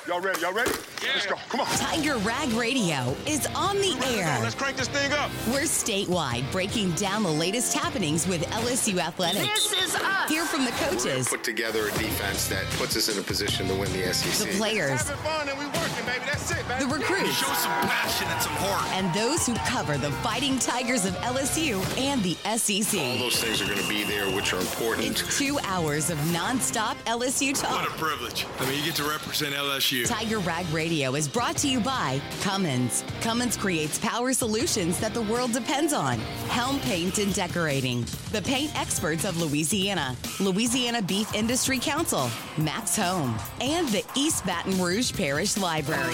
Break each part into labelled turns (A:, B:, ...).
A: Y'all ready? Yeah. Let's go. Come on.
B: Tiger Rag Radio is on the air.
A: Let's crank this thing up.
B: We're statewide, breaking down the latest happenings with LSU athletics.
C: This is us.
B: Hear from the coaches.
D: Put together a defense that puts us in a position to win the SEC.
B: The players.
A: Having fun and we working, baby. That's it, baby.
B: The recruits.
E: Show some passion and some heart.
B: And those who cover the Fighting Tigers of LSU and the SEC.
D: All those things are going to be there, which are important.
B: It's 2 hours of nonstop LSU talk.
E: What a privilege. I mean, you get to represent LSU.
B: Tiger Rag Radio is brought to you by Cummins. Cummins creates power solutions that the world depends on. Helm Paint and Decorating. The paint experts of Louisiana. Louisiana Beef Industry Council. Max Home. And the East Baton Rouge Parish Library.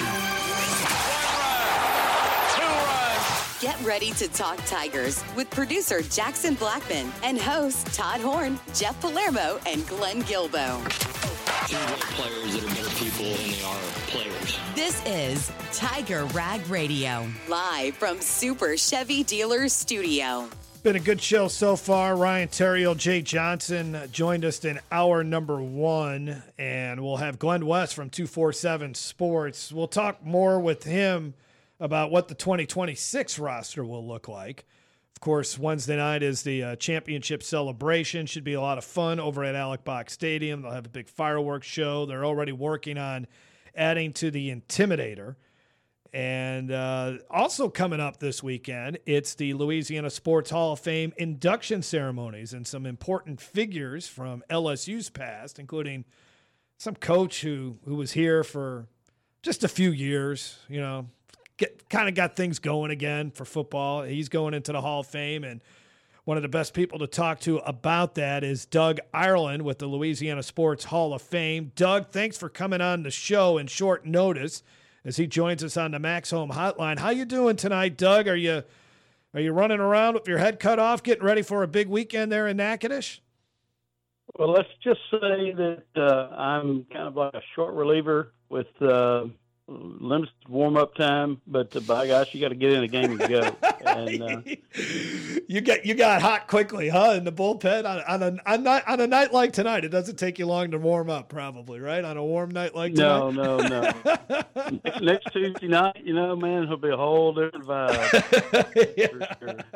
B: Get ready to talk Tigers with producer Jackson Blackman and hosts Todd Horn, Jeff Palermo, and Glenn Gilbo.
F: They're better players that are better people than they are players.
B: This is Tiger Rag Radio, live from Super Chevy Dealers Studio.
G: Been a good show so far. Ryan Terrio, Jay Johnson joined us in hour number 1, and we'll have Glenn West from 247 Sports. We'll talk more with him about what the 2026 roster will look like. Of course, Wednesday night is the championship celebration. Should be a lot of fun over at Alec Box Stadium. They'll have a big fireworks show. They're already working on adding to the Intimidator. And also coming up this weekend, it's the Louisiana Sports Hall of Fame induction ceremonies and some important figures from LSU's past, including some coach who was here for just a few years, you know, kind of got things going again for football. He's going into the Hall of Fame, and one of the best people to talk to about that is Doug Ireland with the Louisiana Sports Hall of Fame. Doug, thanks for coming on the show in short notice as he joins us on the Max Home Hotline. How you doing tonight, Doug? Are you running around with your head cut off, getting ready for a big weekend there in Natchitoches?
H: Well, let's just say that I'm kind of like a short reliever with limited warm-up time, but by gosh, you got to get in the game and go. And
G: you got hot quickly, huh? In the bullpen on a night like tonight, it doesn't take you long to warm up, probably, right? On a warm night like tonight.
H: No. Next Tuesday night, you know, man, it'll be a whole different vibe.
G: Yeah.
H: For sure.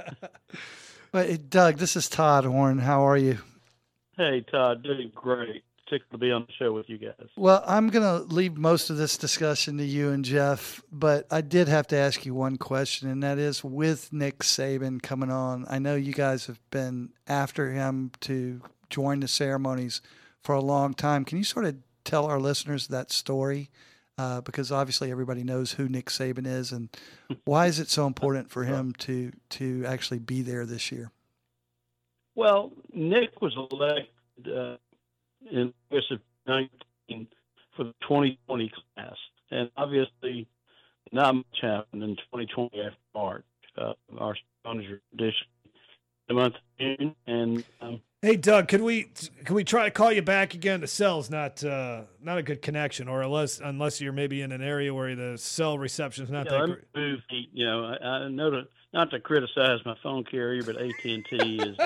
I: But Doug, this is Todd Horn. How are you?
H: Hey, Todd, doing great. Tickled to be on the show with you guys.
I: Well, I'm going to leave most of this discussion to you and Jeff, but I did have to ask you one question, and that is with Nick Saban coming on. I know you guys have been after him to join the ceremonies for a long time. Can you sort of tell our listeners that story? Because obviously everybody knows who Nick Saban is, and why is it so important for him to actually be there this year?
H: Well, Nick was elected in August of 19 for the 2020 class. And obviously, not much happened in 2020 after March. Our sponsor tradition the month of June. And
G: hey, Doug, can we try to call you back again? The cell's not a good connection, or unless you're maybe in an area where the cell reception is not that great.
H: Move, you know, I know not to criticize my phone carrier, but AT&T is.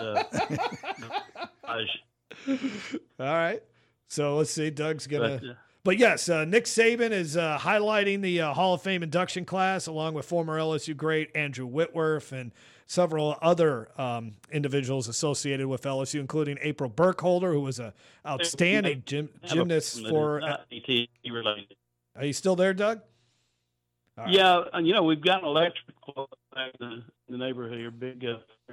G: All right. So let's see. Doug's going to. But yes, Nick Saban is highlighting the Hall of Fame induction class along with former LSU great Andrew Whitworth and several other individuals associated with LSU, including April Burkholder, who was an outstanding gymnast for.
H: related.
G: Are you still there, Doug?
H: Right. Yeah, you know, we've got an electrical in the neighborhood here, big.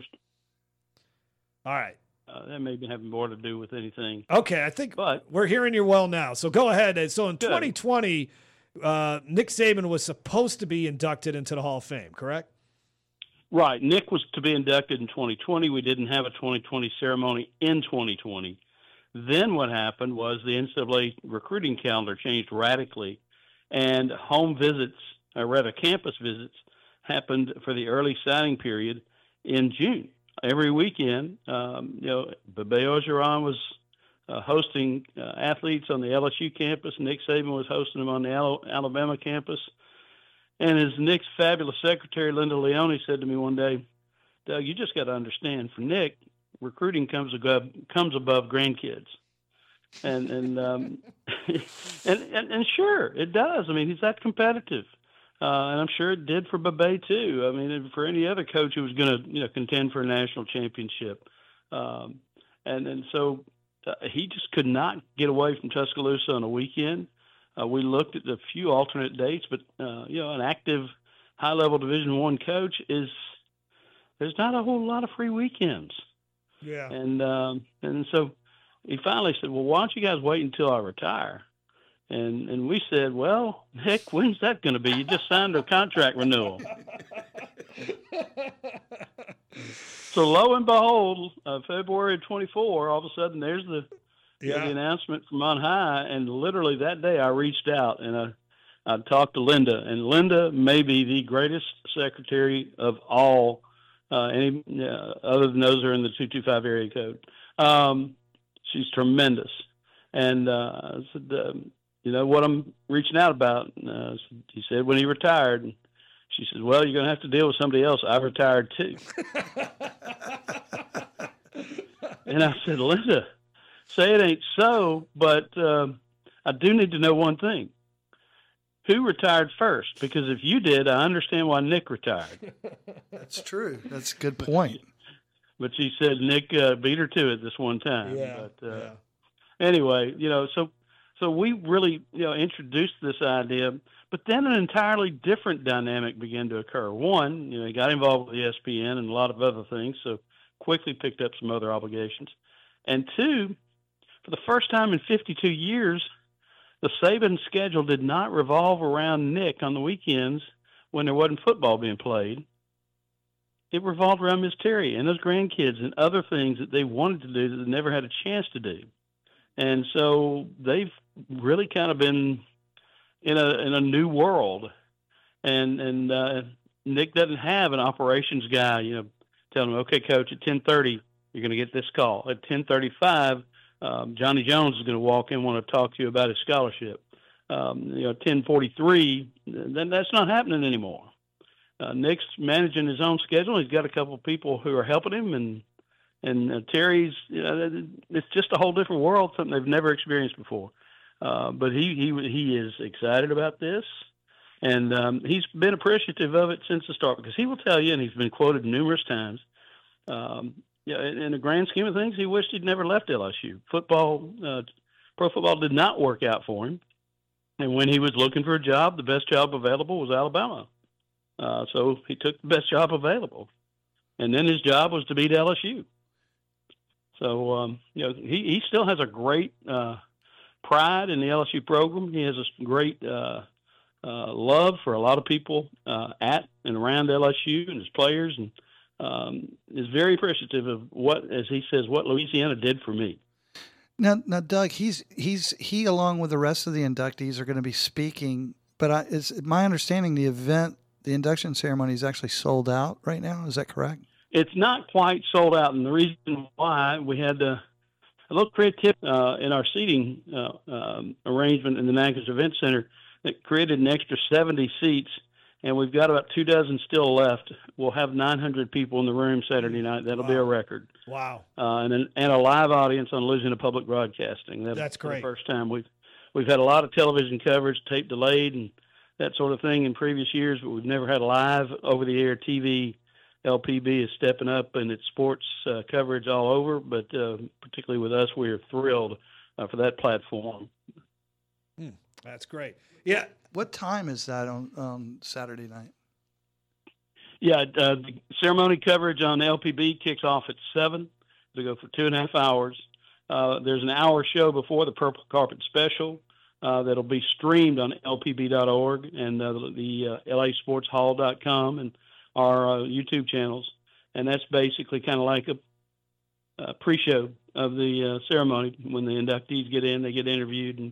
G: All right.
H: That may be having more to do with anything.
G: Okay, I think we're hearing you well now. So go ahead. So in 2020, Nick Saban was supposed to be inducted into the Hall of Fame, correct?
H: Right. Nick was to be inducted in 2020. We didn't have a 2020 ceremony in 2020. Then what happened was the NCAA recruiting calendar changed radically, and home visits, or rather campus visits, happened for the early signing period in June. Every weekend, you know, Bebe Ogeron was hosting athletes on the LSU campus. Nick Saban was hosting them on the Alabama campus. And as Nick's fabulous secretary, Linda Leone, said to me one day, Doug, you just got to understand, for Nick, recruiting comes above grandkids. and and sure, it does. I mean, he's that competitive, and I'm sure it did for Babay too. I mean, for any other coach who was going to contend for a national championship, and so he just could not get away from Tuscaloosa on a weekend. We looked at a few alternate dates, but an active high-level Division I coach there's not a whole lot of free weekends.
G: Yeah.
H: And so he finally said, well, why don't you guys wait until I retire? And we said, well, heck, when's that going to be? You just signed a contract renewal. So lo and behold, February 24, all of a sudden there's the announcement from on high. And literally that day I reached out and I talked to Linda. And Linda may be the greatest secretary of all, any other than those who are in the 225 area code. She's tremendous. And I said, what I'm reaching out about? He said when he retired. And she said, well, you're going to have to deal with somebody else. I retired too. And I said, Linda, say it ain't so, but I do need to know one thing. Who retired first? Because if you did, I understand why Nick retired.
I: That's true. That's a good point.
H: But she said Nick beat her to it this one time.
G: Yeah.
H: But anyway, so we really introduced this idea, but then an entirely different dynamic began to occur. One, he got involved with ESPN and a lot of other things, so quickly picked up some other obligations. And two, for the first time in 52 years, the Saban schedule did not revolve around Nick on the weekends when there wasn't football being played. It revolved around Miss Terry and those grandkids and other things that they wanted to do that they never had a chance to do. And so they've really kind of been in a new world. And Nick doesn't have an operations guy, telling him, okay, coach, at 10:30, you're going to get this call. At 10:35, Johnny Jones is going to walk in, want to talk to you about his scholarship. 10:43, then that's not happening anymore. Nick's managing his own schedule. He's got a couple of people who are helping him, and Terry's. It's just a whole different world, something they've never experienced before. But he is excited about this, and he's been appreciative of it since the start because he will tell you, and he's been quoted numerous times. In the grand scheme of things, he wished he'd never left LSU. Football, pro football did not work out for him. And when he was looking for a job, the best job available was Alabama. So he took the best job available. And then his job was to beat LSU. So, he still has a great pride in the LSU program. He has a great love for a lot of people at and around LSU and his players, and is very appreciative of what, as he says, what Louisiana did for me.
I: Now, Doug, he along with the rest of the inductees are going to be speaking, but it's my understanding the induction ceremony is actually sold out right now. Is that correct?
H: It's not quite sold out, and the reason why we had a little creativity in our seating arrangement in the Natchez Event Center that created an extra 70 seats. And we've got about 24 still left. We'll have 900 people in the room Saturday night. That'll be a record.
G: Wow!
H: And a live audience on Louisiana Public Broadcasting.
G: That's great.
H: The first time we've had a lot of television coverage, tape delayed, and that sort of thing in previous years, but we've never had live over-the-air TV. LPB is stepping up in its sports coverage all over, but particularly with us, we are thrilled for that platform.
G: That's great. Yeah.
I: What time is that on Saturday night?
H: Yeah, the ceremony coverage on LPB kicks off at 7. It'll go for 2.5 hours. There's an hour show before the Purple Carpet Special that'll be streamed on lpb.org and the lasportshall.com and our YouTube channels. And that's basically kind of like a pre-show of the ceremony. When the inductees get in, they get interviewed, and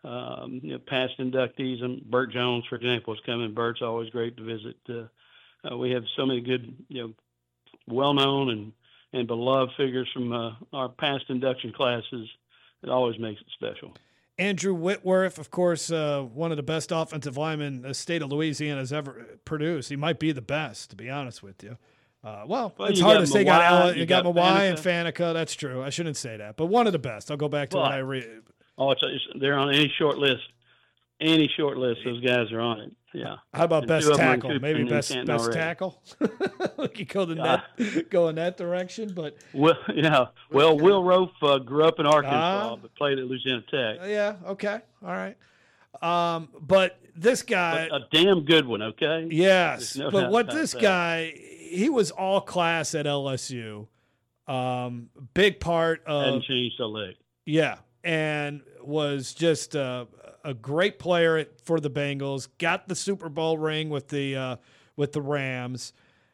H: past inductees, and Burt Jones, for example, is coming. Burt's always great to visit. We have so many good, well-known and beloved figures from our past induction classes. It always makes it special.
G: Andrew Whitworth, of course, one of the best offensive linemen the state of Louisiana has ever produced. He might be the best, to be honest with you. Well,
H: Well,
G: it's
H: you
G: hard
H: got
G: to say.
H: Mawai,
G: You
H: you
G: got
H: got
G: Mawai and Faneca. That's true. I shouldn't say that, but one of the best. I'll go back to what I read.
H: Oh, they're on any short list. Any short list, those guys are on it. Yeah.
G: How about
H: And
G: best
H: two of them are in
G: tackle?
H: Coop
G: Maybe
H: and
G: best
H: Canton already.
G: tackle. We could go in that direction, but
H: Well, yeah. Well, Will Rofe grew up in Arkansas, but played at Louisiana Tech.
G: yeah, okay, all right. But this guy,
H: A damn good one. Okay.
G: yes.
H: No
G: But
H: doubt
G: what
H: about
G: this
H: that.
G: guy, he was all class at LSU. Big part of
H: Hadn't changed a lick.
G: Yeah, and was just a great player for the Bengals. Got the Super Bowl ring with the Rams.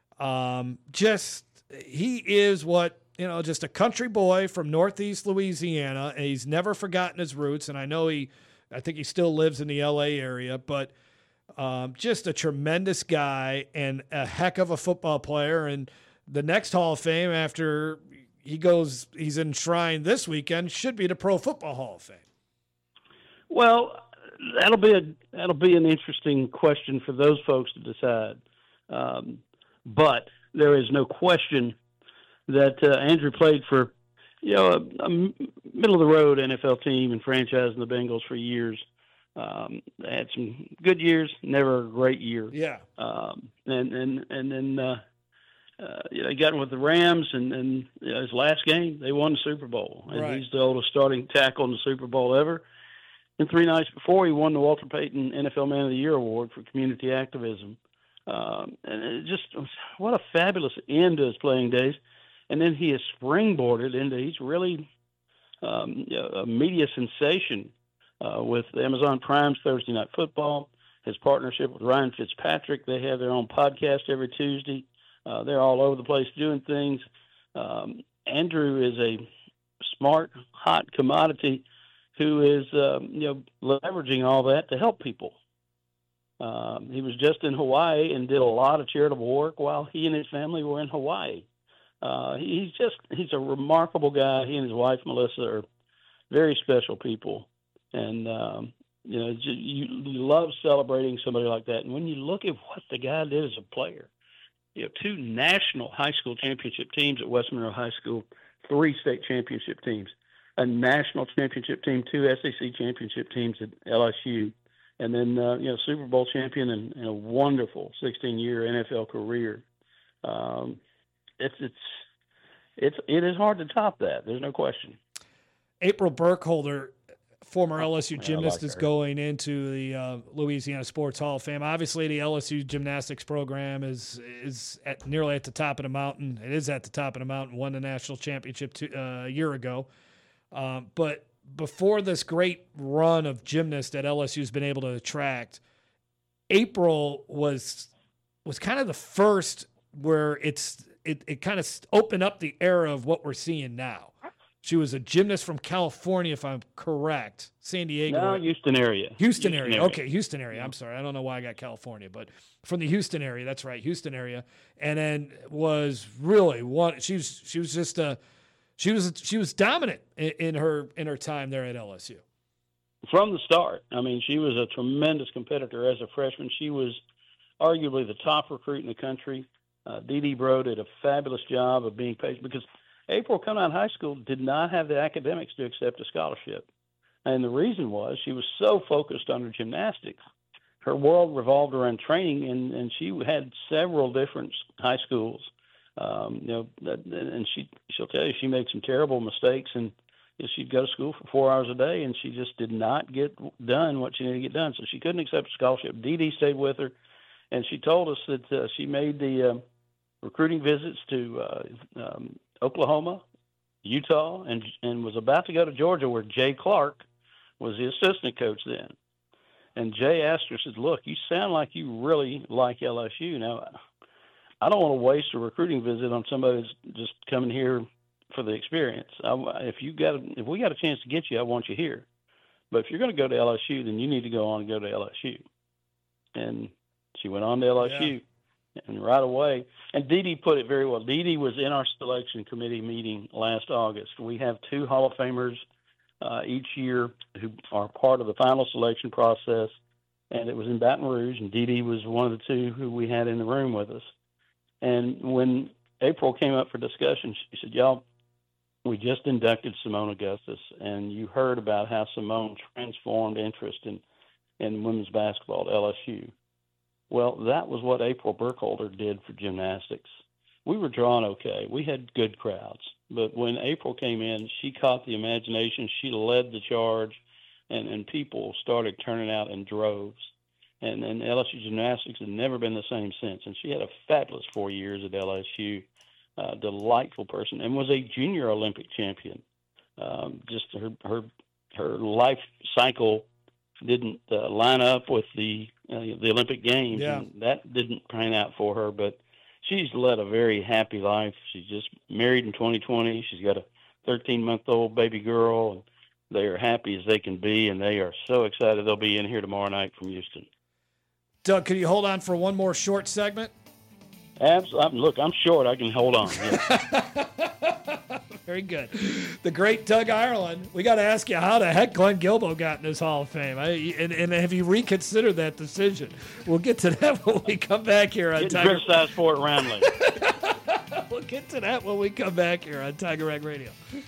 G: He is just a country boy from Northeast Louisiana, and he's never forgotten his roots. And I think he still lives in the L.A. area, but just a tremendous guy and a heck of a football player. And the next Hall of Fame after he's enshrined this weekend should be the Pro Football Hall of Fame.
H: Well, that'll be an interesting question for those folks to decide. But there is no question that Andrew played for, a middle of the road NFL team and franchising the Bengals for years. They had some good years, never a great year.
G: Yeah.
H: And then they got with the Rams, and his last game they won the Super Bowl, and
G: Right.
H: he's the oldest starting tackle in the Super Bowl ever. And 3 nights before, he won the Walter Payton NFL Man of the Year award for community activism. And it just, what a fabulous end to his playing days. And then he has springboarded into, he's really a media sensation with Amazon Prime's Thursday Night Football, his partnership with Ryan Fitzpatrick. They have their own podcast every Tuesday. They're all over the place doing things. Andrew is a smart, hot commodity who is, leveraging all that to help people. He was just in Hawaii and did a lot of charitable work while he and his family were in Hawaii. He's a remarkable guy. He and his wife, Melissa, are very special people. And, you love celebrating somebody like that. And when you look at what the guy did as a player, 2 national high school championship teams at West Monroe High School, 3 state championship teams, a national championship team, 2 SEC championship teams at LSU, and then, Super Bowl champion and a wonderful 16-year NFL career. It is hard to top that. There's no question.
G: April Burkholder, former LSU gymnast, is going into the Louisiana Sports Hall of Fame. Obviously, the LSU gymnastics program is nearly at the top of the mountain. It is at the top of the mountain. Won the national championship a year ago. But before this great run of gymnasts that LSU's been able to attract, April was kind of the first where it kind of opened up the era of what we're seeing now. She was a gymnast from California, if I'm correct. San Diego.
H: No, Houston area.
G: Houston area. Okay, Houston area. I'm sorry. I don't know why I got California, but from the Houston area. That's right, Houston area. And then was really one. She was dominant in her time there at LSU.
H: From the start. I mean, she was a tremendous competitor as a freshman. She was arguably the top recruit in the country. Dee Bro did a fabulous job of being patient because April, coming out of high school, did not have the academics to accept a scholarship. And the reason was she was so focused on her gymnastics. Her world revolved around training, and she had several different high schools. And she'll tell you she made some terrible mistakes, and she'd go to school for 4 hours a day, and she just did not get done what she needed to get done. So she couldn't accept a scholarship. Dee stayed with her, and she told us that she made the recruiting visits to Oklahoma, Utah, and was about to go to Georgia, where Jay Clark was the assistant coach then. And Jay asked her, said, "Look, you sound like you really like LSU. Now, I don't want to waste a recruiting visit on somebody that's just coming here for the experience. If we got a chance to get you, I want you here. But if you're going to go to LSU, then you need to go on and go to LSU." And she went on to LSU. Yeah. And right away, and Dee put it very well. Dee was in our selection committee meeting last August. We have 2 Hall of Famers each year who are part of the final selection process, and it was in Baton Rouge, and Dee was one of the 2 who we had in the room with us. And when April came up for discussion, she said, y'all, we just inducted Simone Augustus, and you heard about how Simone transformed interest in women's basketball at LSU. Well, that was what April Burkholder did for gymnastics. We were drawn okay. We had good crowds. But when April came in, she caught the imagination. She led the charge, and people started turning out in droves. And LSU gymnastics had never been the same since. And she had a fabulous 4 years at LSU. Delightful person, and was a junior Olympic champion. Just her life cycle didn't line up with the Olympic Games, and that didn't pan out for her. But she's led a very happy life. She's just married in 2020. She's got a 13-month-old baby girl, and they are happy as they can be, and they are so excited. They'll be in here tomorrow night from Houston.
G: Doug, can you hold on for one more short segment?
H: Absolutely. Look, I'm short. I can hold on. Yeah.
G: Very good. The great Doug Ireland. We got to ask you how the heck Glenn Guilbeau got in this Hall of Fame. And have you reconsidered that decision? We'll get to that when we come back here on
H: Tiger. Criticized for it roundly.
G: We'll get to that when we come back here on Tiger Rag Radio.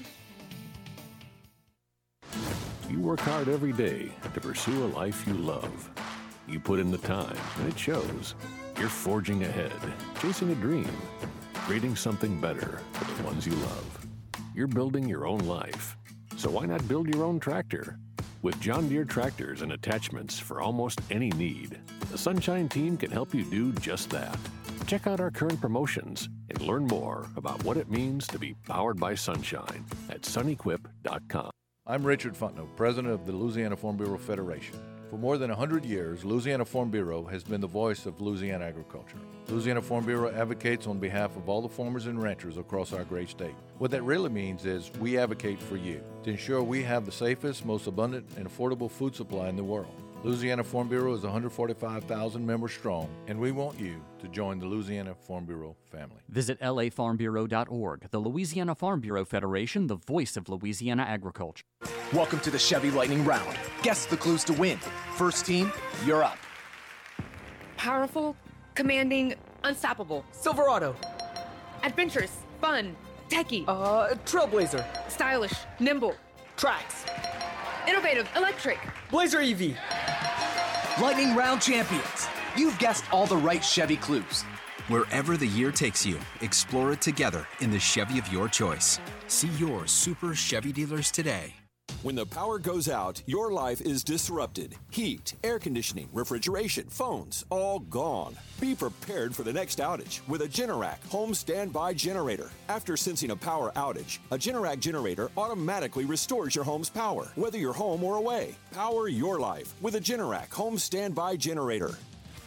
C: You work hard every day to pursue a life you love. You put in the time, and it shows. You're forging ahead, chasing a dream, creating something better for the ones you love. You're building your own life, so why not build your own tractor? With John Deere tractors and attachments for almost any need, the Sunshine team can help you do just that. Check out our current promotions and learn more about what it means to be powered by Sunshine at sunequip.com.
J: I'm Richard Fontenot, president of the Louisiana Farm Bureau Federation. For more than 100 years, Louisiana Farm Bureau has been the voice of Louisiana agriculture. Louisiana Farm Bureau advocates on behalf of all the farmers and ranchers across our great state. What that really means is we advocate for you to ensure we have the safest, most abundant, and affordable food supply in the world. Louisiana Farm Bureau is 145,000 members strong, and we want you to join the Louisiana Farm Bureau family.
K: Visit lafarmbureau.org. The Louisiana Farm Bureau Federation, the voice of Louisiana agriculture.
L: Welcome to the Chevy Lightning Round. Guess the clues to win. First team, you're up.
M: Powerful, commanding, unstoppable.
N: Silverado.
M: Adventurous, fun, techie.
N: Trailblazer.
M: Stylish, nimble.
N: Trax.
M: Innovative, electric.
N: Blazer EV.
L: Lightning Round champions. You've guessed all the right Chevy clues. Wherever the year takes you, explore it together in the Chevy of your choice. See your Super Chevy dealers today.
O: When the power goes out, your life is disrupted. Heat, air conditioning, refrigeration, phones, all gone. Be prepared for the next outage with a Generac home standby generator. After sensing a power outage, a Generac generator automatically restores your home's power, whether you're home or away. Power your life with a Generac home standby generator.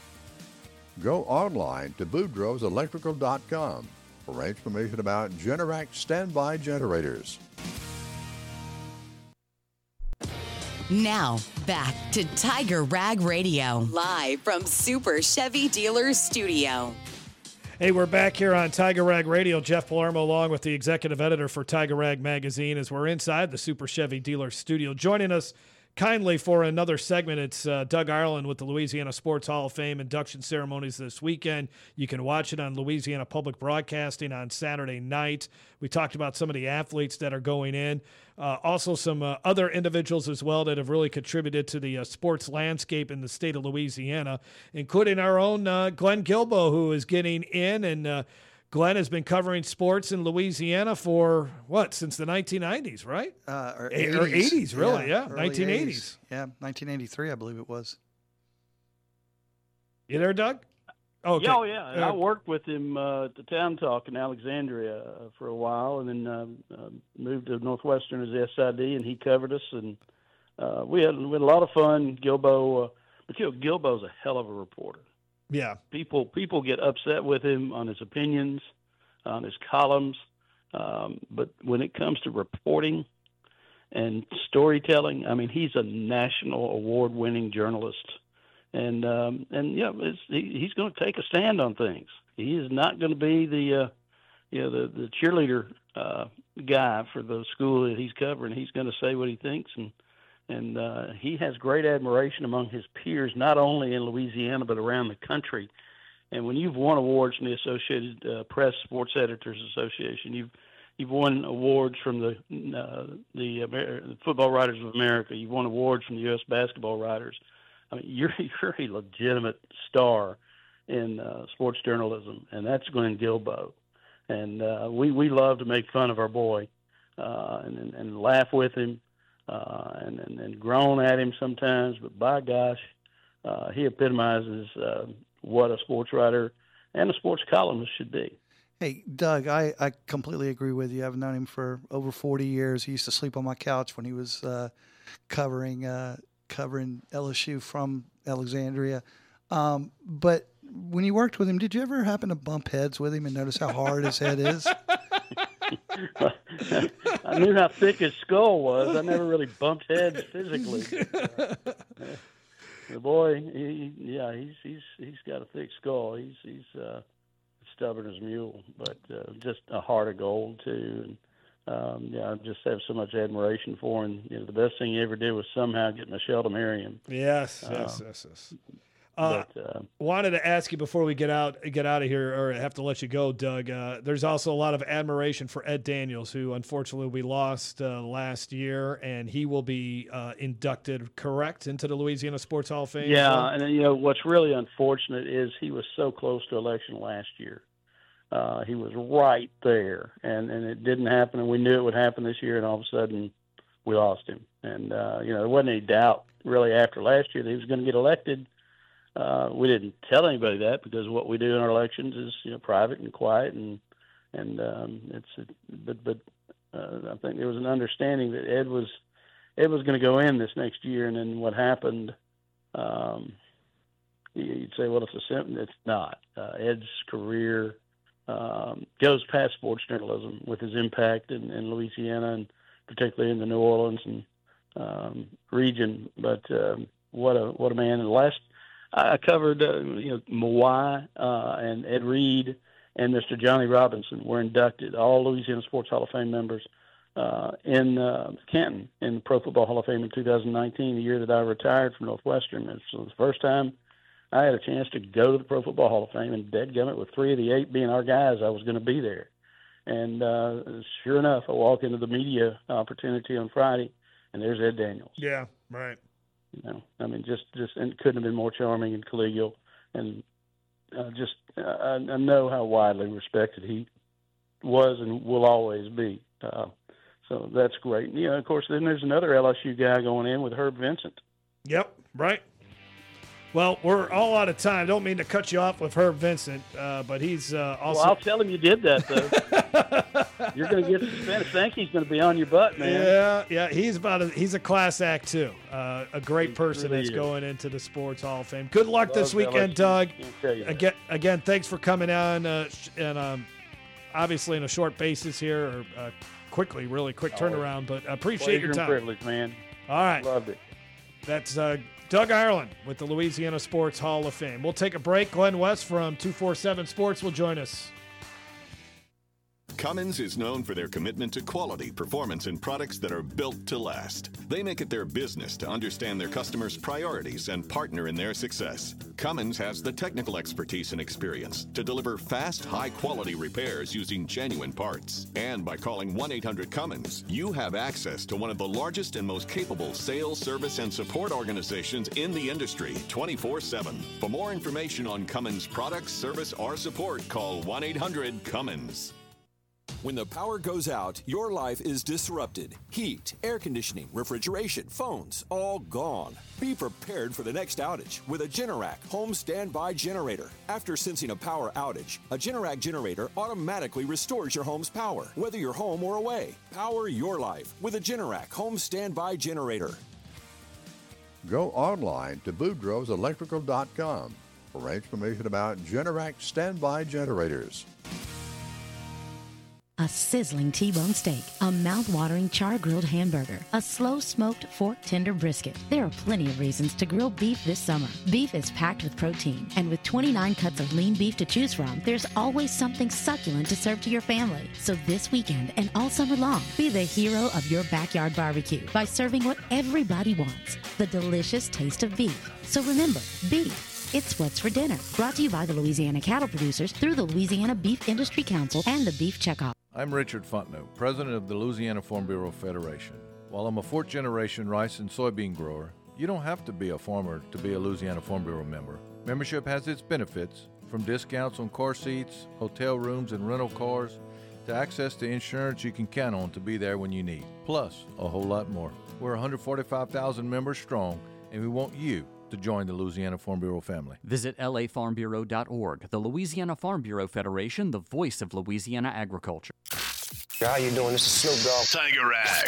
P: Go online to boudreauxelectrical.com for information about Generac standby generators.
B: Now, back to Tiger Rag Radio, live from Super Chevy Dealers Studio.
G: Hey, we're back here on Tiger Rag Radio. Jeff Palermo along with the executive editor for Tiger Rag Magazine as we're inside the Super Chevy Dealers Studio. Joining us kindly for another segment, it's Doug Ireland with the Louisiana Sports Hall of Fame induction ceremonies this weekend. You can watch it on Louisiana Public Broadcasting on Saturday night. We talked about some of the athletes that are going in. Also some other individuals as well that have really contributed to the sports landscape in the state of Louisiana, including our own Glenn Guilbeau, who is getting in. And Glenn has been covering sports in Louisiana for, since the 1990s, right?
I: Or
G: 80s, really, yeah.
I: 1980s. 80s. Yeah, 1983, I believe it was.
G: You there, Doug?
H: Okay. Yeah. I worked with him at the Town Talk in Alexandria for a while, and then moved to Northwestern as the SID, and he covered us, and we had a lot of fun. Guilbeau, Guilbeau's a hell of a reporter.
G: Yeah.
H: People get upset with him on his opinions, on his columns, but when it comes to reporting and storytelling, I mean, he's a national award-winning journalist. And he's going to take a stand on things. He is not going to be the cheerleader guy for the school that he's covering. He's going to say what he thinks, and he has great admiration among his peers, not only in Louisiana but around the country. And when you've won awards from the Associated Press Sports Editors Association, you've won awards from the Football Writers of America. You've won awards from the U.S. Basketball Writers. I mean, you're a legitimate star in sports journalism, and that's Glenn Guilbeau. And we love to make fun of our boy and laugh with him and groan at him sometimes. But by gosh, he epitomizes what a sports writer and a sports columnist should be.
I: Hey, Doug, I completely agree with you. I've known him for over 40 years. He used to sleep on my couch when he was covering LSU from Alexandria. But when you worked with him, did you ever happen to bump heads with him and notice how hard his head is?
H: I knew how thick his skull was. I never really bumped heads physically. The boy, he's got a thick skull. He's stubborn as a mule, but just a heart of gold too. And I just have so much admiration for him. The best thing he ever did was somehow get Michelle to marry him.
G: Yes. Wanted to ask you before we get out of here, or have to let you go, Doug. There's also a lot of admiration for Ed Daniels, who unfortunately we lost last year, and he will be inducted, correct, into the Louisiana Sports Hall of Fame.
H: Yeah, and what's really unfortunate is he was so close to election last year. He was right there, and it didn't happen, and we knew it would happen this year, and all of a sudden we lost him. And there wasn't any doubt really after last year that he was going to get elected. We didn't tell anybody that, because what we do in our elections is private and quiet, and but I think there was an understanding that Ed was going to go in this next year, and then what happened? You'd say, well, it's not. Ed's career goes past sports journalism with his impact in Louisiana, and particularly in the New Orleans and region. But what a man! And the last I covered, Mawai and Ed Reed and Mr. Johnny Robinson were inducted, all Louisiana Sports Hall of Fame members, in Canton in the Pro Football Hall of Fame in 2019, the year that I retired from Northwestern. It was the first time I had a chance to go to the Pro Football Hall of Fame, and dadgummit, with 3 of the 8 being our guys, I was going to be there. And sure enough, I walk into the media opportunity on Friday, and there's Ed Daniels.
G: Yeah, right.
H: Just and couldn't have been more charming and collegial, and I know how widely respected he was and will always be. So that's great. Of course, then there's another LSU guy going in with Herb Vincent. Yep, right.
G: Well, we're all out of time. Don't mean to cut you off with Herb Vincent, but he's also...
H: Well, I'll tell him you did that, though. You're going to get suspended. Sankey's going to be on your butt, man.
G: Yeah. He's a class act, too. A great person really that's going into the Sports Hall of Fame. Good luck this weekend, Doug. Again, thanks for coming on, and obviously in a short basis here, or really quick turnaround, but appreciate your time.
H: Privilege, man.
G: All right.
H: Loved it.
G: That's Doug Ireland with the Louisiana Sports Hall of Fame. We'll take a break. Glenn West from 247 Sports will join us.
Q: Cummins is known for their commitment to quality, performance, and products that are built to last. They make it their business to understand their customers' priorities and partner in their success. Cummins has the technical expertise and experience to deliver fast, high-quality repairs using genuine parts. And by calling 1-800-CUMMINS, you have access to one of the largest and most capable sales, service, and support organizations in the industry 24/7. For more information on Cummins products, service, or support, call 1-800-CUMMINS.
O: When the power goes out, your life is disrupted. Heat, air conditioning, refrigeration, phones, all gone. Be prepared for the next outage with a Generac home standby generator. After sensing a power outage, a Generac generator automatically restores your home's power, whether you're home or away. Power your life with a Generac home standby generator.
P: Go online to boudreauxelectrical.com for information about Generac standby generators.
R: A sizzling T-bone steak, a mouth-watering char-grilled hamburger, a slow-smoked fork-tender brisket. There are plenty of reasons to grill beef this summer. Beef is packed with protein, and with 29 cuts of lean beef to choose from, there's always something succulent to serve to your family. So this weekend and all summer long, be the hero of your backyard barbecue by serving what everybody wants, the delicious taste of beef. So remember, beef. It's What's for Dinner, brought to you by the Louisiana Cattle Producers through the Louisiana Beef Industry Council and the Beef Checkoff.
J: I'm Richard Fontenot, president of the Louisiana Farm Bureau Federation. While I'm a fourth-generation rice and soybean grower, you don't have to be a farmer to be a Louisiana Farm Bureau member. Membership has its benefits, from discounts on car seats, hotel rooms, and rental cars, to access to insurance you can count on to be there when you need, plus a whole lot more. We're 145,000 members strong, and we want you to join the Louisiana Farm Bureau family.
K: Visit lafarmbureau.org. The Louisiana Farm Bureau Federation, the voice of Louisiana agriculture.
S: How you doing? This is Snoop Dogg.
T: Tiger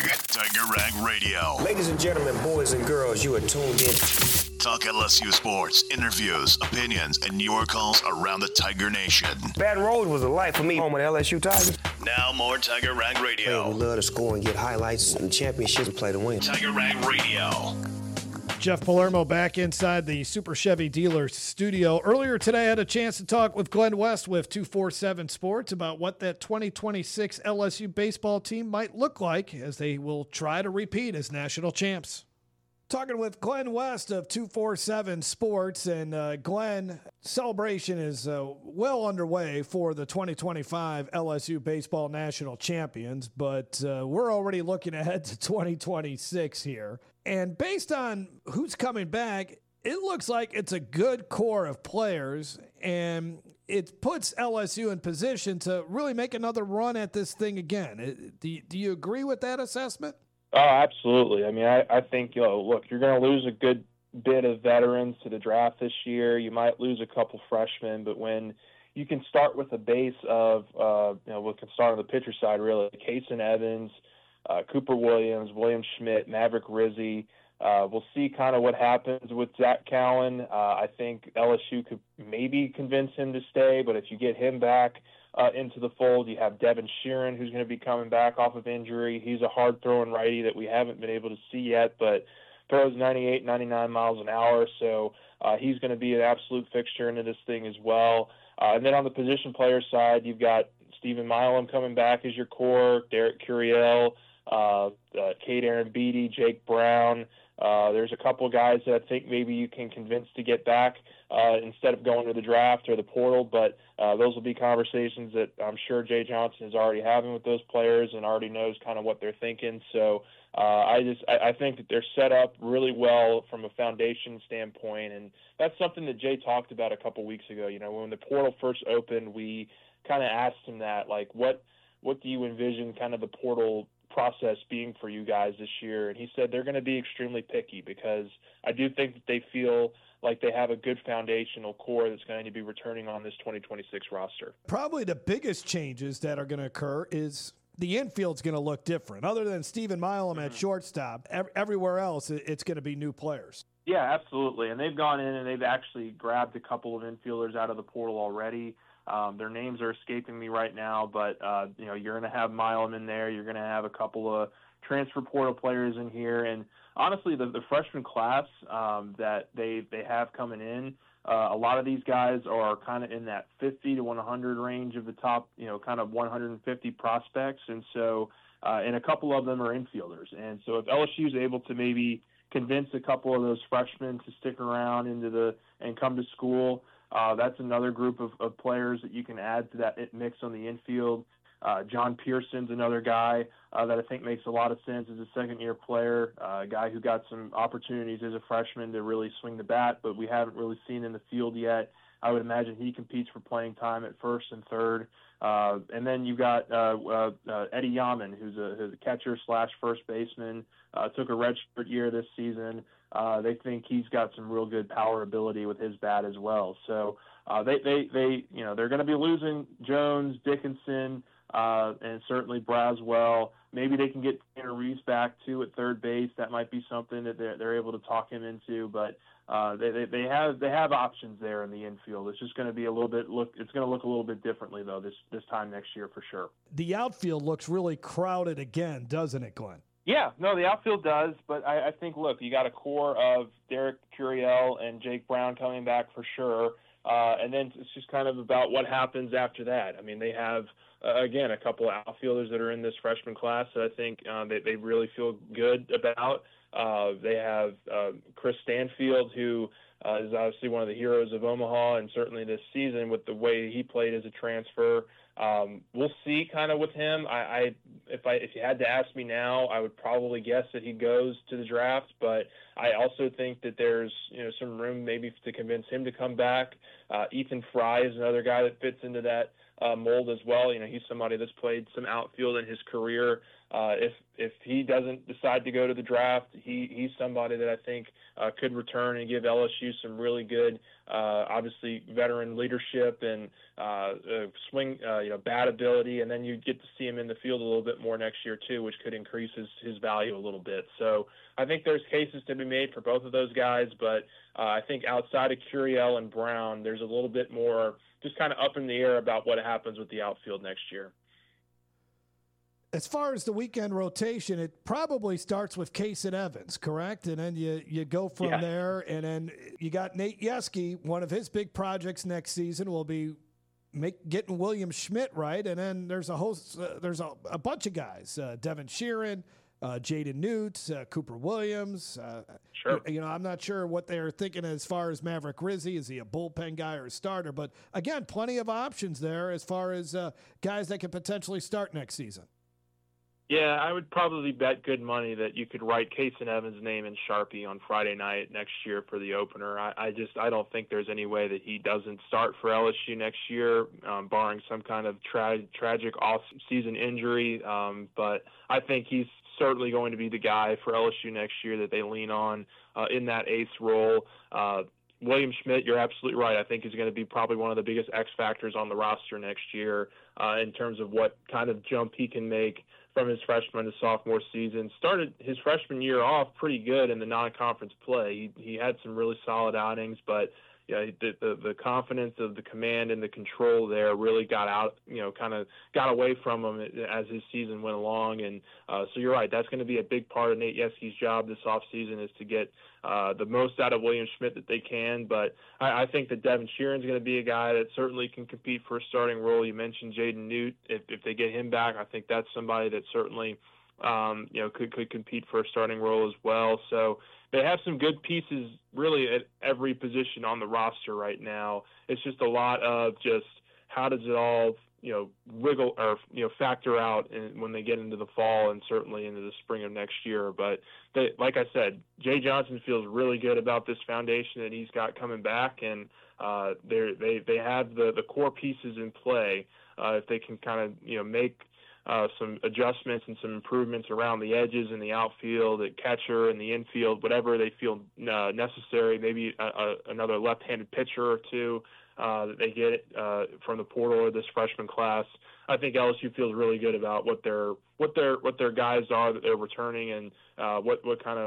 T: Rag Radio.
S: Ladies and gentlemen, boys and girls, you are tuned in.
T: Talk LSU sports, interviews, opinions, and your calls around the Tiger Nation.
S: Baton Rouge was a life for me, home of the LSU Tigers.
T: Now more Tiger Rag Radio.
S: We love to score and get highlights and championships and play to win.
T: Tiger Rag Radio.
G: Jeff Palermo back inside the Super Chevy Dealers studio. Earlier today, I had a chance to talk with Glenn West with 247 Sports about what that 2026 LSU baseball team might look like as they will try to repeat as national champs. Talking with Glenn West of 247 Sports, and Glenn, celebration is well underway for the 2025 LSU baseball national champions, but we're already looking ahead to 2026 here. And based on who's coming back, it looks like it's a good core of players, and it puts LSU in position to really make another run at this thing again. Do you agree with that assessment?
U: Oh, absolutely. I mean, I think, look, you're going to lose a good bit of veterans to the draft this year. You might lose a couple freshmen, but when you can start with a base of, we can start on the pitcher side, really, Kason Evans, Cooper Williams, William Schmidt, Maverick Rizzi. We'll see kind of what happens with Zach Cowan. I think LSU could maybe convince him to stay, but if you get him back into the fold, you have Devin Sheeran, who's going to be coming back off of injury. He's a hard-throwing righty that we haven't been able to see yet, but throws 98, 99 miles an hour, so he's going to be an absolute fixture into this thing as well. And then on the position player side, you've got Stephen Milam coming back as your core, Derek Curiel, Cade Aaron Beatty, Jake Brown. There's a couple of guys that I think maybe you can convince to get back instead of going to the draft or the portal, but those will be conversations that I'm sure Jay Johnson is already having with those players and already knows kind of what they're thinking. So I think that they're set up really well from a foundation standpoint, and that's something that Jay talked about a couple weeks ago. You know, when the portal first opened, we kind of asked him that, like, what do you envision kind of the portal process being for you guys this year? And he said they're going to be extremely picky because I do think that they feel like they have a good foundational core that's going to be returning on this 2026 roster.
G: Probably the biggest changes that are going to occur is the infield's going to look different. Other than Stephen Milam at shortstop, everywhere else it's going to be new players.
U: Yeah, absolutely. And they've gone in and they've actually grabbed a couple of infielders out of the portal already. Their names are escaping me right now, but you're going to have Milam in there. You're going to have a couple of transfer portal players in here, and honestly, the freshman class that they have coming in, a lot of these guys are kind of in that 50 to 100 range of the top, kind of 150 prospects, and so and a couple of them are infielders, and so if LSU is able to maybe convince a couple of those freshmen to stick around and come to school. That's another group of players that you can add to that mix on the infield. John Pearson's another guy that I think makes a lot of sense as a second-year player, a guy who got some opportunities as a freshman to really swing the bat, but we haven't really seen in the field yet. I would imagine he competes for playing time at first and third. And then you've got Eddie Yaman, who's a catcher/first baseman, took a redshirt year this season. They think he's got some real good power ability with his bat as well. So they're going to be losing Jones, Dickinson, and certainly Braswell. Maybe they can get Tanner Reese back too at third base. That might be something that they're able to talk him into. But they have options there in the infield. It's just going to be it's going to look a little bit differently though this time next year for sure.
G: The outfield looks really crowded again, doesn't it, Glenn?
U: Yeah, no, the outfield does, but I think, look, you got a core of Derek Curiel and Jake Brown coming back for sure, and then it's just kind of about what happens after that. I mean, they have, again, a couple of outfielders that are in this freshman class that I think they really feel good about. They have Chris Stanfield, who is obviously one of the heroes of Omaha, and certainly this season with the way he played as a transfer. We'll see kind of with him. If you had to ask me now, I would probably guess that he goes to the draft, but I also think that there's some room maybe to convince him to come back. Ethan Fry is another guy that fits into that mold as well. He's somebody that's played some outfield in his career. If he doesn't decide to go to the draft, he's somebody that I think could return and give LSU some really good, obviously veteran leadership and swing, bat ability, and then you get to see him in the field a little bit more next year too, which could increase his value a little bit. So I think there's cases to be made for both of those guys, but I think outside of Curiel and Brown, there's a little bit more just kind of up in the air about what happens with the outfield next year.
G: As far as the weekend rotation, it probably starts with Case and Evans, correct? And then you go from there, and then you got Nate Yeskie. One of his big projects next season will be getting William Schmidt right, and then there's a host. There's a bunch of guys: Devin Sheeran, Jaden Newt, Cooper Williams.
U: Sure.
G: I'm not sure what they're thinking as far as Maverick Rizzi. Is he a bullpen guy or a starter? But again, plenty of options there as far as guys that could potentially start next season.
U: Yeah, I would probably bet good money that you could write Kason Evans' name in Sharpie on Friday night next year for the opener. I don't think there's any way that he doesn't start for LSU next year, barring some kind of tragic off-season injury. But I think he's certainly going to be the guy for LSU next year that they lean on in that ace role. William Schmidt, you're absolutely right. I think is going to be probably one of the biggest X factors on the roster next year in terms of what kind of jump he can make from his freshman to sophomore season. Started his freshman year off pretty good in the non-conference play. He had some really solid outings, but the confidence of the command and the control there really got out, kind of got away from him as his season went along. And so you're right, that's going to be a big part of Nate Yeskie's job this offseason is to get the most out of William Schmidt that they can. But I think that Devin Sheeran's going to be a guy that certainly can compete for a starting role. You mentioned Jaden Newt. If they get him back, I think that's somebody that certainly could compete for a starting role as well. So they have some good pieces really at every position on the roster right now. It's just a lot of just how does it all, wiggle or, factor out when they get into the fall and certainly into the spring of next year. But like I said, Jay Johnson feels really good about this foundation that he's got coming back, and they have the core pieces in play. If they can kind of, make some adjustments and some improvements around the edges in the outfield, at catcher, and the infield, whatever they feel necessary, maybe another left-handed pitcher or two that they get from the portal or this freshman class. I think LSU feels really good about what their guys are that they're returning, and what kind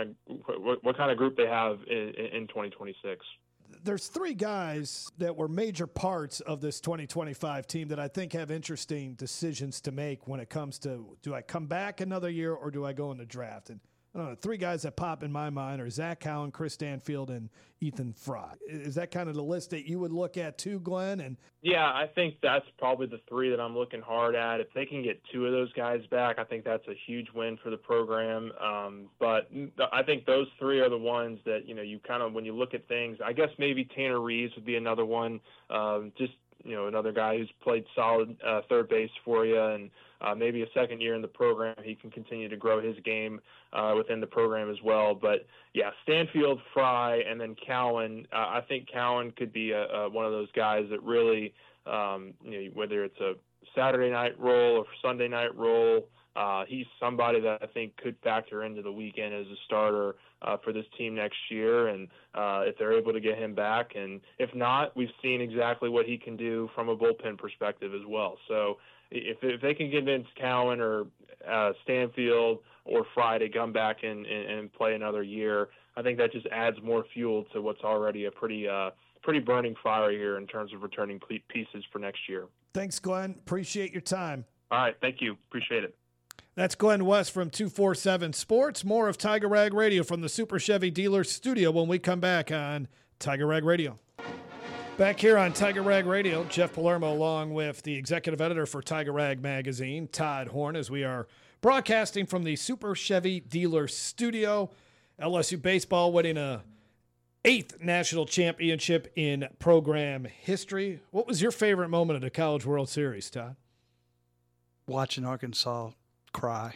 U: of group they have in 2026.
G: There's three guys that were major parts of this 2025 team that I think have interesting decisions to make when it comes to, do I come back another year or do I go in the draft? And I don't know, three guys that pop in my mind are Zach Cowan, Chris Stanfield, and Ethan Fry. Is that kind of the list that you would look at too, Glenn? And
U: yeah, I think that's probably the three that I'm looking hard at. If they can get two of those guys back, I think that's a huge win for the program. But I think those three are the ones that, you kind of, when you look at things, I guess maybe Tanner Reeves would be another one. Another guy who's played solid third base for you, and maybe a second year in the program, he can continue to grow his game within the program as well. But yeah, Stanfield, Fry, and then Cowan. I think Cowan could be one of those guys that really, whether it's a Saturday night role or Sunday night role, he's somebody that I think could factor into the weekend as a starter for this team next year. And if they're able to get him back, and if not, we've seen exactly what he can do from a bullpen perspective as well. So if they can convince Cowan or Stanfield or Fry to come back and play another year, I think that just adds more fuel to what's already a pretty burning fire here in terms of returning pieces for next year.
G: Thanks, Glenn. Appreciate your time.
U: All right. Thank you. Appreciate it.
G: That's Glenn West from 247 Sports. More of Tiger Rag Radio from the Super Chevy Dealer Studio when we come back on Tiger Rag Radio. Back here on Tiger Rag Radio, Jeff Palermo along with the executive editor for Tiger Rag Magazine, Todd Horn, as we are broadcasting from the Super Chevy Dealer Studio. LSU baseball winning a 8th national championship in program history. What was your favorite moment of the College World Series, Todd?
I: Watching Arkansas cry.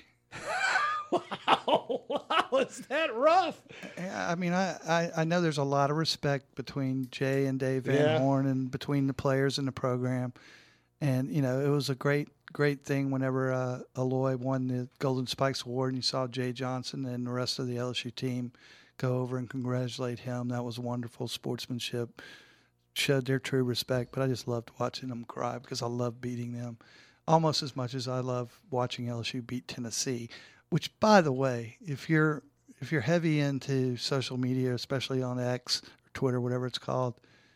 G: Wow, is that rough?
I: I mean, I know there's a lot of respect between Jay and Dave Van Horn and between the players in the program. And, you know, it was a great thing whenever Aloy won the Golden Spikes Award and you saw Jay Johnson and the rest of the LSU team go over and congratulate him. That was wonderful sportsmanship, showed their true respect. But I just loved watching them cry because I love beating them almost as much as I love watching LSU beat Tennessee. Which, by the way, if you're heavy into social media, especially on X or Twitter, whatever it's called,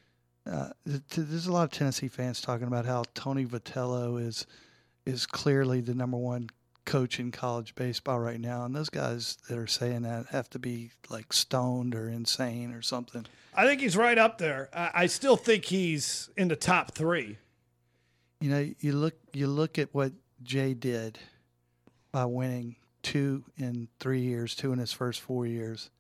I: there's a lot of Tennessee fans talking about how Tony Vitello is clearly the number one coach in college baseball right now, and those guys that are saying that have to be like stoned or insane or something.
G: I think he's right up there. I still think he's in the top 3.
I: You know, you look at what Jay did by winning 2 in 3 years, 2 in his first 4 years.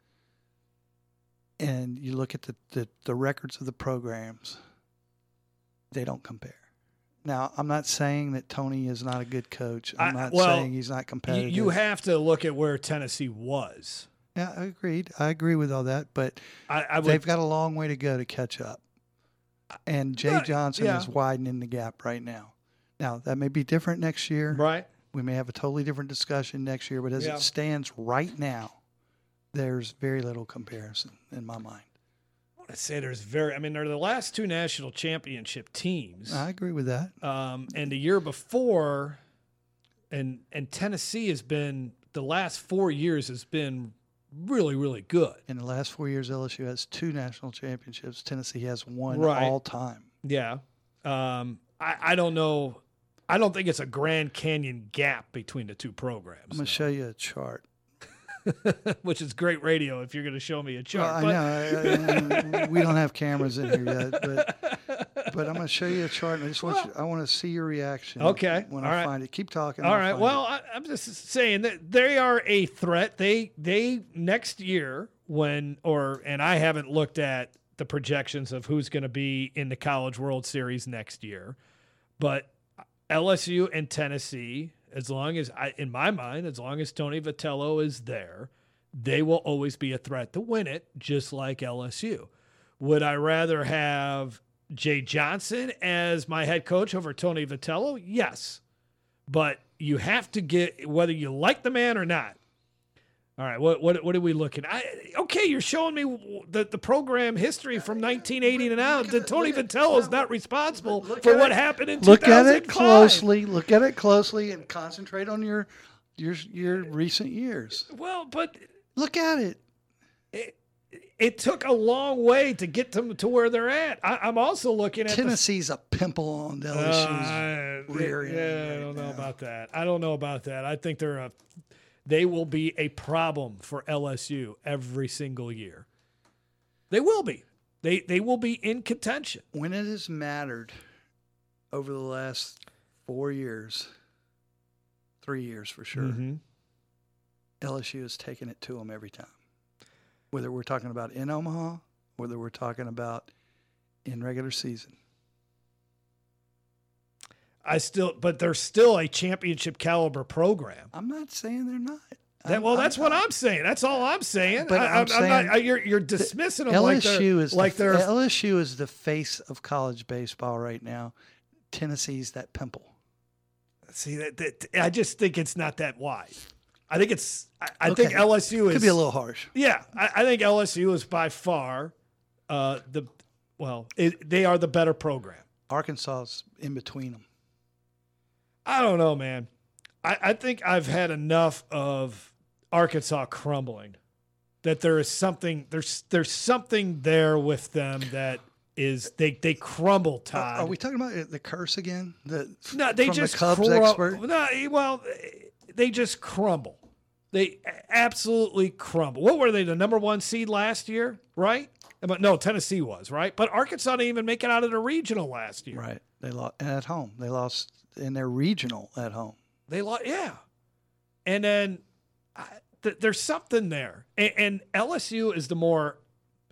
I: And you look at the records of the programs, they don't compare. Now, I'm not saying that Tony is not a good coach. I'm not saying he's not competitive.
G: You have to look at where Tennessee was.
I: Yeah, I agreed. I agree with all that, but they've got a long way to go to catch up. And Jay Johnson is widening the gap right now. Now, that may be different next year.
G: Right.
I: We may have a totally different discussion next year, but as it stands right now, there's very little comparison in my mind.
G: I want to say they're the last 2 national championship teams.
I: I agree with that.
G: And the year before, and Tennessee has been, the last 4 years has been really, really good.
I: In the last 4 years, LSU has 2 national championships. Tennessee has 1 all time.
G: Yeah. I don't know. I don't think it's a Grand Canyon gap between the 2 programs.
I: I'm going to show you a chart.
G: Which is great radio if you're going to show me a chart.
I: Well, I know. We don't have cameras in here yet, but I'm going to show you a chart. And I want to see your reaction when I find it. Keep talking.
G: All right. Well, I'm just saying that they are a threat. They next year and I haven't looked at the projections of who's going to be in the College World Series next year, but LSU and Tennessee, as long as Tony Vitello is there, they will always be a threat to win it, just like LSU. Would I rather have Jay Johnson as my head coach over Tony Vitello? Yes. But you have to get, whether you like the man or not. All right, what are we looking at? Okay, you're showing me the program history from 1980 to now. Tony Vitello is not responsible for what happened in 2005.
I: Look at it closely, and concentrate on your recent years.
G: Well, but
I: look at it.
G: It took a long way to get them to where they're at. I'm also looking at
I: Tennessee's a pimple on LSU's rear end.
G: Yeah, I don't know about that. I think they will be a problem for LSU every single year. They will be. They will be in contention.
I: When it has mattered over the last 4 years, 3 years for sure, LSU has taken it to them every time. Whether we're talking about in Omaha, whether we're talking about in regular season.
G: But they're still a championship caliber program.
I: I'm not saying they're not.
G: That's what I'm saying. That's all I'm saying.
I: But I'm
G: not. You're dismissing them
I: LSU is the face of college baseball right now. Tennessee's that pimple.
G: See, I just think it's not that wide. I think it's. I think LSU
I: could be a little harsh.
G: Yeah, I think LSU is by far they are the better program.
I: Arkansas's in between them.
G: I don't know, man. I think I've had enough of Arkansas crumbling. That there is something there's something there with them that is they crumble, Todd.
I: Are we talking about the curse again?
G: No, they just
I: the Cubs expert.
G: No, well, they just crumble. They absolutely crumble. What were they? The number 1 seed last year, right? But no, Tennessee was, right? But Arkansas didn't even make it out of the regional last year.
I: Right. They lost at home. They lost in their regional at home.
G: They lost, yeah. And then there's something there. And LSU is the more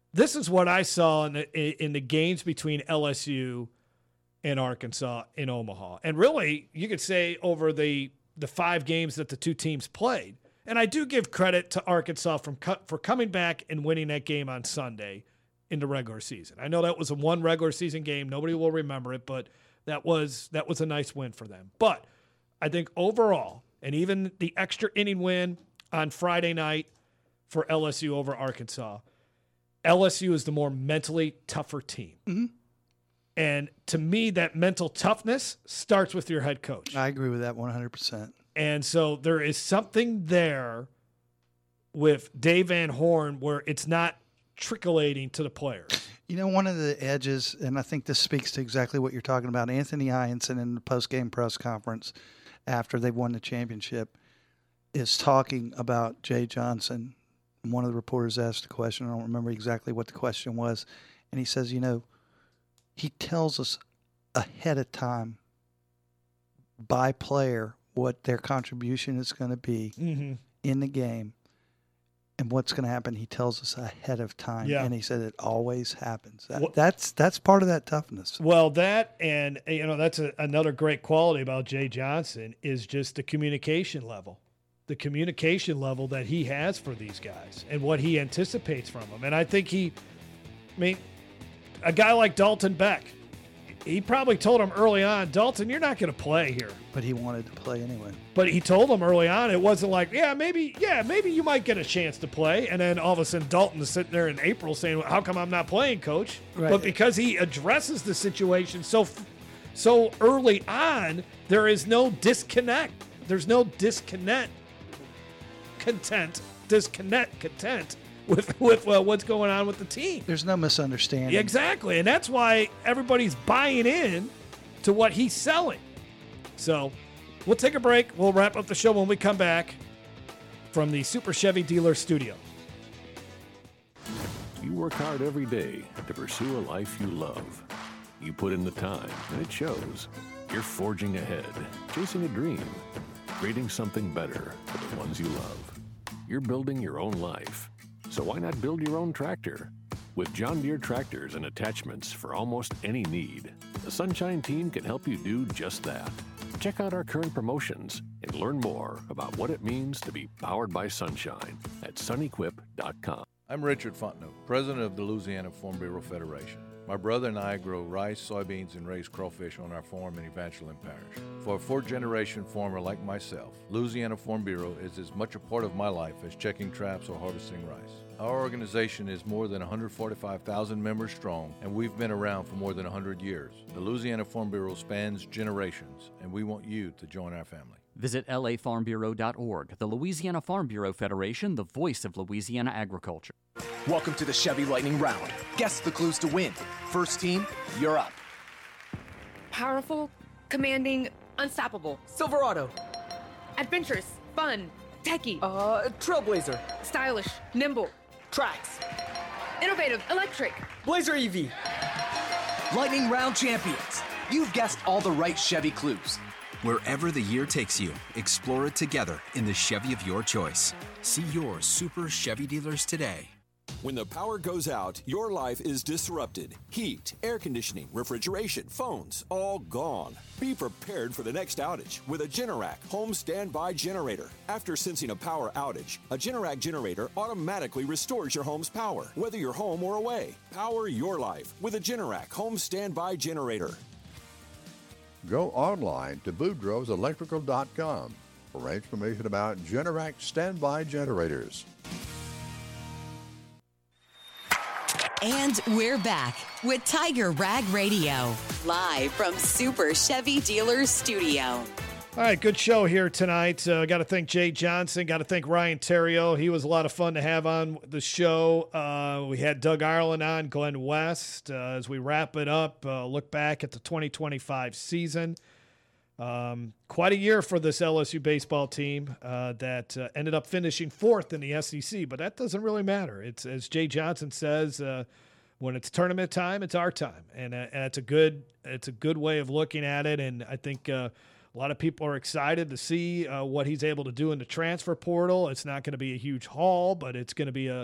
G: this is what I saw in the games between LSU and Arkansas in Omaha. And really, you could say over the 5 games that the two teams played. And I do give credit to Arkansas for coming back and winning that game on Sunday in the regular season. I know that was a one regular season game. Nobody will remember it, but that was a nice win for them. But I think overall, and even the extra inning win on Friday night for LSU over Arkansas, LSU is the more mentally tougher team.
I: Mm-hmm.
G: And to me, that mental toughness starts with your head coach.
I: I agree with that 100%.
G: And so there is something there with Dave Van Horn where it's not trickling to the players.
I: You know, one of the edges, and I think this speaks to exactly what you're talking about, Anthony Hyenson in the post-game press conference after they won the championship is talking about Jay Johnson. One of the reporters asked a question. I don't remember exactly what the question was. And he says, you know, he tells us ahead of time by player what their contribution is going to be in the game and what's going to happen. He tells us ahead of time.
G: Yeah.
I: And he said it always happens. That's part of that toughness.
G: Well, that and, you know, that's another great quality about Jay Johnson is just the communication level. The communication level that he has for these guys and what he anticipates from them. And I think a guy like Dalton Beck, he probably told him early on, Dalton, you're not going to play here.
I: But he wanted to play anyway.
G: But he told him early on, it wasn't like, maybe you might get a chance to play. And then all of a sudden Dalton is sitting there in April saying, well, how come I'm not playing, coach?
I: Right.
G: But because he addresses the situation so early on, there is no disconnect. There's no disconnect with what's going on with the team.
I: There's no misunderstanding.
G: Yeah, exactly. And that's why everybody's buying in to what he's selling. So we'll take a break. We'll wrap up the show when we come back from the Super Chevy Dealer Studio.
C: You work hard every day to pursue a life you love. You put in the time, and it shows. You're forging ahead, chasing a dream, creating something better for the ones you love. You're building your own life. So why not build your own tractor? With John Deere tractors and attachments for almost any need, the Sunshine team can help you do just that. Check out our current promotions and learn more about what it means to be powered by Sunshine at sunequip.com.
J: I'm Richard Fontenot, president of the Louisiana Farm Bureau Federation. My brother and I grow rice, soybeans, and raise crawfish on our farm in Evangeline Parish. For a fourth-generation farmer like myself, Louisiana Farm Bureau is as much a part of my life as checking traps or harvesting rice. Our organization is more than 145,000 members strong, and we've been around for more than 100 years. The Louisiana Farm Bureau spans generations, and we want you to join our family.
K: Visit lafarmbureau.org. The Louisiana Farm Bureau Federation, the voice of Louisiana agriculture.
A: Welcome to the Chevy Lightning Round. Guess the clues to win. First team, you're up.
M: Powerful, commanding, unstoppable.
N: Silverado.
M: Adventurous, fun, techie.
N: Trailblazer.
M: Stylish, nimble.
N: Trax.
M: Innovative, electric.
N: Blazer EV.
A: Lightning Round champions. You've guessed all the right Chevy clues.
L: Wherever the year takes you, explore it together in the Chevy of your choice. See your Super Chevy dealers today.
O: When the power goes out, your life is disrupted. Heat, air conditioning, refrigeration, phones, all gone. Be prepared for the next outage with a Generac home standby generator. After sensing a power outage, a Generac generator automatically restores your home's power, whether you're home or away. Power your life with a Generac home standby generator.
P: Go online to boudreauxelectrical.com for information about Generac standby generators.
B: And we're back with Tiger Rag Radio, live from Super Chevy Dealers Studio.
G: All right, good show here tonight. Got to thank Jay Johnson. Got to thank Ryan Theriot. He was a lot of fun to have on the show. We had Doug Ireland on, Glenn West. As we wrap it up, look back at the 2025 season. Quite a year for this LSU baseball team that ended up finishing fourth in the SEC, but that doesn't really matter. It's, as Jay Johnson says, when it's tournament time, it's our time, and it's a good way of looking at it. And I think a lot of people are excited to see what he's able to do in the transfer portal. It's not going to be a huge haul, but it's going to be a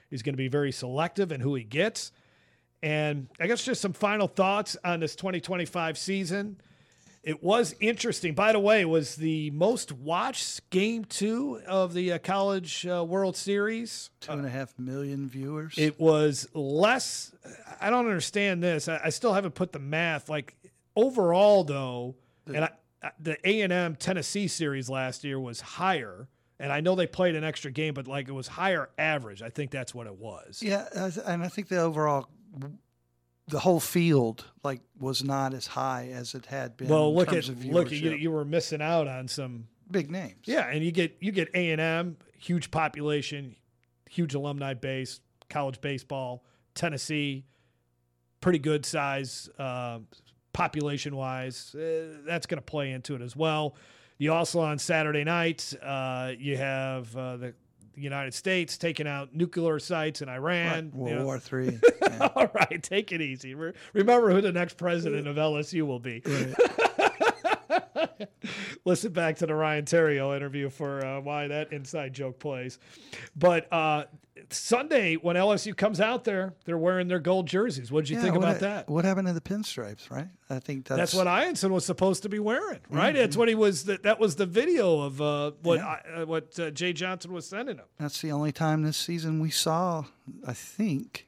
G: He's going to be very selective in who he gets. And I guess just some final thoughts on this 2025 season. It was interesting. By the way, it was the most watched Game 2 of the College World Series.
I: 2.5 million viewers.
G: It was less. I don't understand this. I still haven't put the math. Like, overall, though, the A&M Tennessee series last year was higher. And I know they played an extra game, but, like, it was higher average. I think that's what it was.
I: Yeah, and I think the overall – the whole field was not as high as it had been.
G: Well, look
I: at
G: you were missing out on some
I: big names.
G: Yeah, and you get A&M, huge population, huge alumni base, college baseball. Tennessee, pretty good size population wise. That's going to play into it as well. You also on Saturday night you have the United States taking out nuclear sites in Iran.
I: World War III.
G: Yeah. All right, take it easy. Remember who the next president of LSU will be. Right. Listen back to the Ryan Terrio interview for why that inside joke plays. But Sunday, when LSU comes out there, they're wearing their gold jerseys. What did you think about that?
I: What happened to the pinstripes, right? I think that's
G: what Ianson was supposed to be wearing, right? That's what he was. That was the video of what Jay Johnson was sending him.
I: That's the only time this season we saw, I think,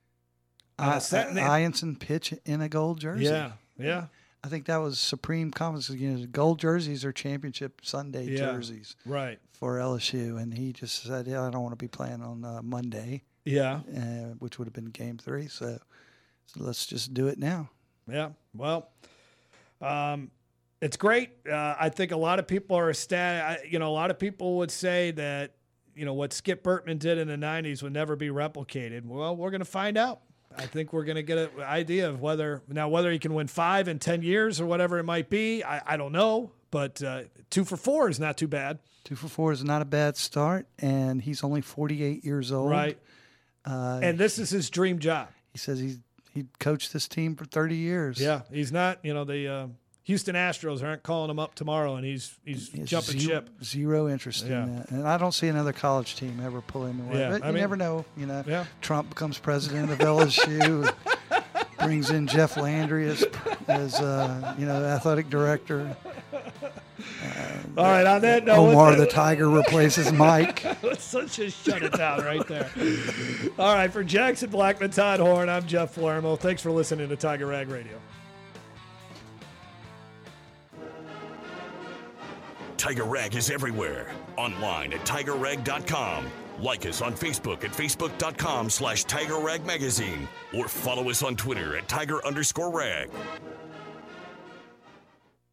I: Ianson pitch in a gold jersey.
G: Yeah.
I: I think that was supreme confidence. Gold jerseys are championship Sunday jerseys,
G: right,
I: for LSU, and he just said, "Yeah, I don't want to be playing on Monday."
G: Yeah,
I: which would have been Game 3. So let's just do it now.
G: Yeah. Well, it's great. I think a lot of people are ecstatic. A lot of people would say that what Skip Bertman did in the '90s would never be replicated. Well, we're going to find out. I think we're going to get an idea of whether he can win 5 in 10 years or whatever it might be. I don't know, but 2 for 4 is not too bad.
I: 2 for 4 is not a bad start, and he's only 48 years old.
G: Right. And this is his dream job.
I: He says he coached this team for 30 years.
G: Yeah, he's not. The Houston Astros aren't calling him up tomorrow, and he's jumping ship.
I: Zero interest in that. And I don't see another college team ever pull him away.
G: Yeah,
I: but you never know. Trump becomes president of LSU, brings in Jeff Landry as athletic director.
G: All right, on that note,
I: Omar the Tiger replaces Mike.
G: Let's just shut it down right there. All right, for Jackson Blackman, Todd Horn, I'm Jeff Flermo. Thanks for listening to Tiger Rag Radio.
D: Tiger Rag is everywhere. Online at TigerRag.com. Like us on Facebook at Facebook.com/Tiger Rag Magazine. Or follow us on Twitter at Tiger_Rag.